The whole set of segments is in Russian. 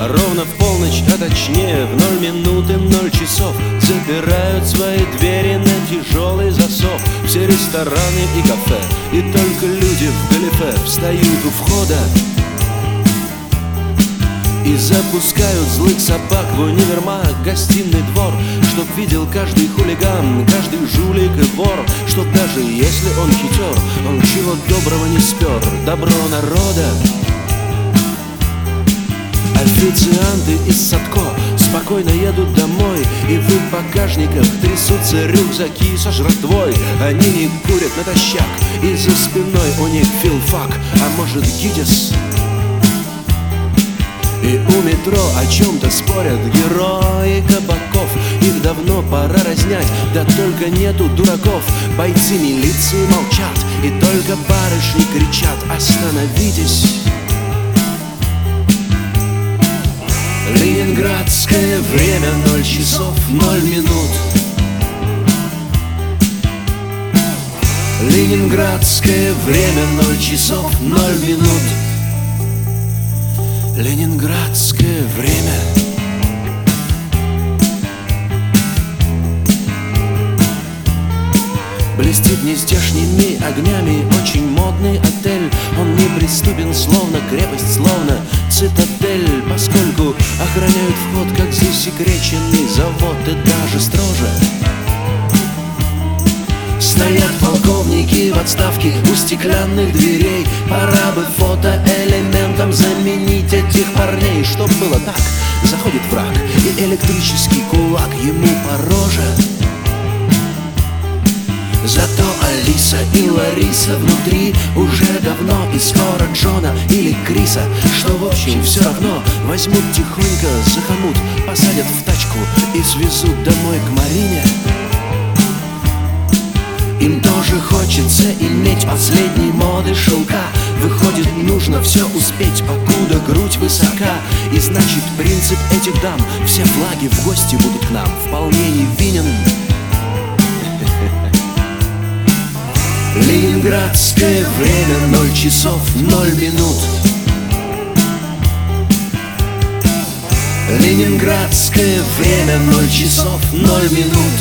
Ровно в полночь, а точнее в 0 минуты 0 часов запирают свои двери на тяжелый засов. Все рестораны и кафе, и только люди в галифе встают у входа и запускают злых собак в универмаг, гостиный двор, чтоб видел каждый хулиган, каждый жулик и вор, чтоб даже если он хитер, он чего доброго не спер. Добро народа. Официанты из Садко спокойно едут домой, и в их багажниках трясутся рюкзаки со жратвой. Они не курят натощак, и за спиной у них филфак, а может ГИТИС. И у метро о чем-то спорят герои кабаков. Их давно пора разнять, да только нету дураков. Бойцы милиции молчат, и только барышни кричат: остановитесь! Ленинградское время, 0 часов 0 минут. Ленинградское время, 0 часов 0 минут. Ленинградское время. Блестит нездешними огнями очень модный отель. Он неприступен, словно крепость, словно цитадель, поскольку охраняют вход, как засекреченный завод, и даже строже. Стоят полковники в отставке у стеклянных дверей. Пора бы фотоэлементом заменить этих парней. Чтоб было так, заходит враг, и электрический кулак ему по роже. Зато Алиса и Лариса внутри уже давно, и скоро Джона или Криса, что в общем все равно, возьмут тихонько за хомут, посадят в тачку и свезут домой к Марине. Им тоже хочется иметь последней моды шелка. Выходит, нужно все успеть, покуда грудь высока. И значит, принцип этих дам: все флаги в гости будут к нам, вполне невинен. Ленинградское время, 0 часов 0 минут. Ленинградское время, 0 часов 0 минут.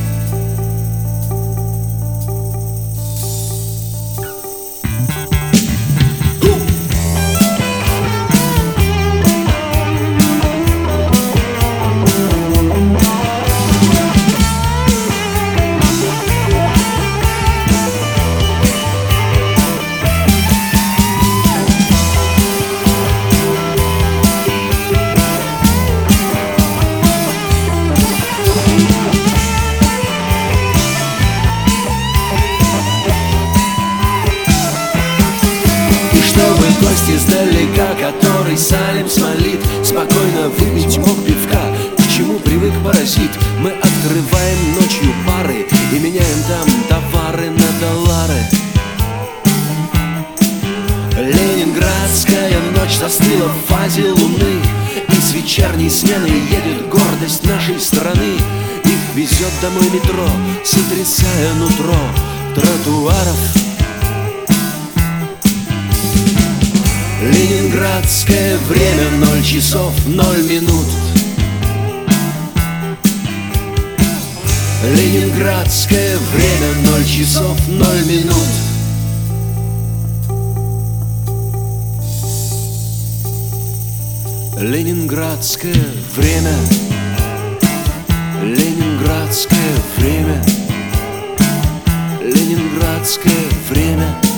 Гость издалека, который салем смолит, спокойно выпить мог пивка. К чему привык паразит? Мы открываем ночью бары и меняем там товары на доллары. Ленинградская ночь застыла в фазе луны, и с вечерней смены едет гордость нашей страны. Их везет домой метро, сотрясая нутро тротуаров. Ленинградское время, 0 часов 0 минут. Ленинградское время, 0 часов 0 минут. Ленинградское время. Ленинградское время. Ленинградское время.